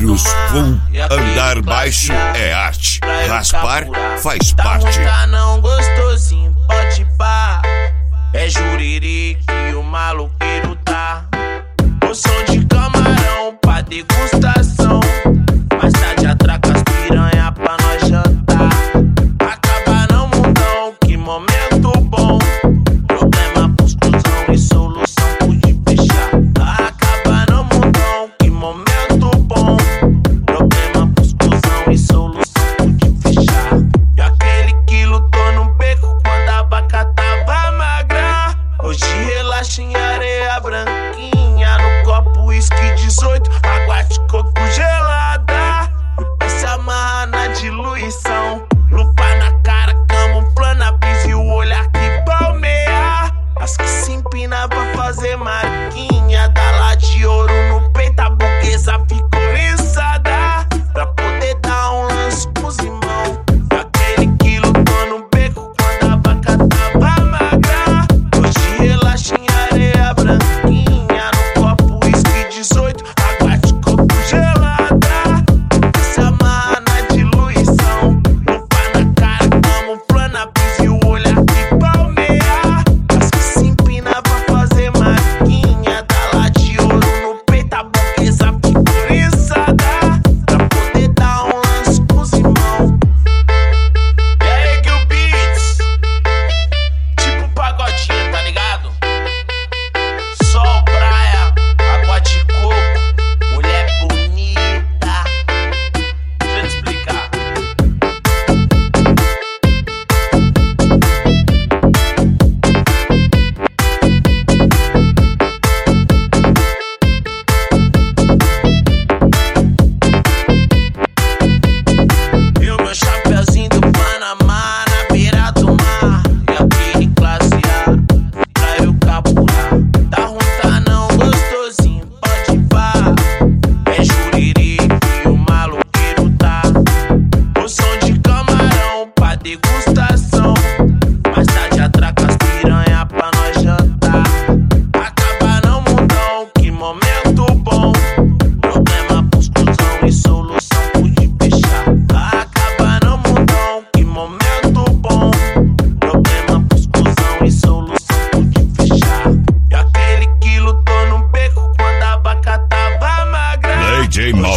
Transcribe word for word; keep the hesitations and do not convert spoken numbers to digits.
Barulhos full, andar baixo é arte. Raspar faz parte. Tá não gostosinho, pode pá. É juriri que o maloqueiro tá. Poção de camarão pra degustação. Mais tarde atraca as piranha pra nós jantar. Acaba não mundão, que momento bom. Problema pros cuzão e solução pude fechar. Acaba não mundão, que momento bom. Problema pros cuzão e solução pude fechar. E aquele que lutou no beco quando a vaca tava magra. Hoje relaxa em areia branquinha. No copo uísque dezoito, água de coco gelada. Se amarra na diluição. Lupa na cara, camuflando a brisa e o olhar que palmeia. As que se empina pra fazer marquinha. Dá lá de ouro no peito, a burguesa ficou riçada. Pra poder dar um lance com os irmãos. Aquele que lutou no beco quando a vaca tava magra. Hoje relaxa em areia branquinha. No copo uísque dezoito, água de coco gelada. Se amarra na diluição. Lupa na cara, camuflando a brisa e o olhar que palmeia. As que se empina pra fazer marquinha. Dá lá de ouro no peito, a burguesa ficou riçada. Pra poder dar um lance com os irmãos. E aí, Gil Beats? Tipo pagodinho, tá ligado? Sol, praia, água de coco, mulher bonita. Deixa eu te explicar. E o meu chapeuzinho do Panamá na beira do mar. E aquele classe A pra eu capular. Tá ruim, tá não gostosinho, pode pá. É juriri que o maloqueiro tá. Poção de camarão pra degustação. Mais tarde atraca as piranha pra nós jantar. Acaba não mundão, que momento bom. Problema pros cuzão e solução pude fechar. Acaba não mundão, que momento bom. Problema pros cuzão e solução pude fechar. E aquele que lutou no beco quando a vaca tava magra. D J Mal